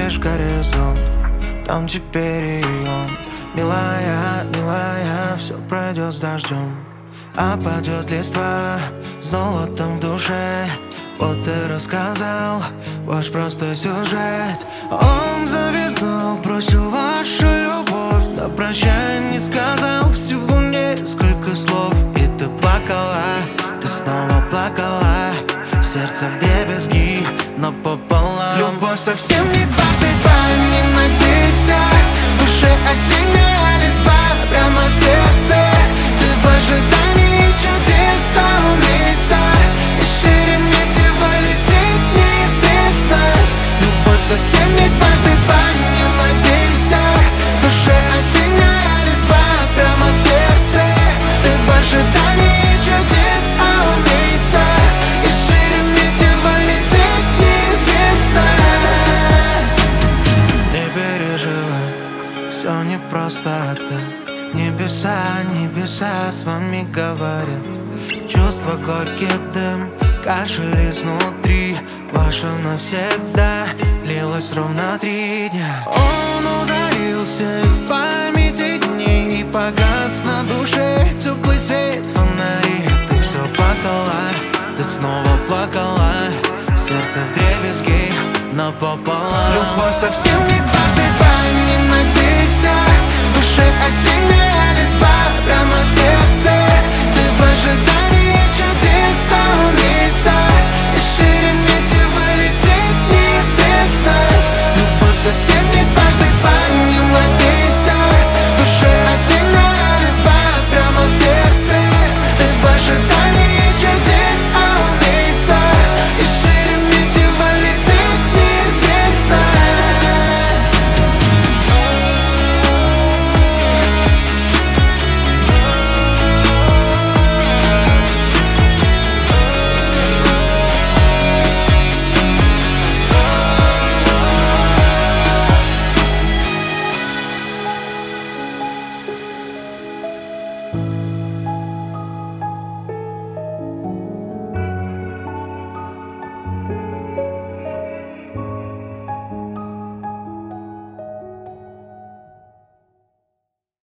видишь горизонт, там теперь и он. Милая, милая, все пройдет с дождем, опадет листва золотом в душе. Вот ты рассказал ваш простой сюжет. Он завязал, бросил вашу любовь, на прощание не сказал всего несколько слов. И ты плакала, ты снова плакала, сердце вдребезги напополам. Любовь совсем не дважды два, не надейся. В душе осенняя листва, прямо в сердце. Ты в ожидании чудес, умейся. И шире мне летит в неизвестность. Любовь совсем не дважды два, не надейся. В душе осенняя листва, прямо в сердце. Ты в ожидании чудес, умейся. И шире мне летит в неизвестность. Не переживай, все не просто так. Небеса, небеса с вами говорят. Чувства горький дым, кашель изнутри. Ваше навсегда длилось ровно 3 дня. Он ударился из памяти дней, и погас на душе теплый свет фонари. Ты все плакала, ты снова плакала, сердце вдребезги напополам. Любовь совсем не дважды два, не надейся. В душе осенняя листва, прямо в сердце. Ты в ожидании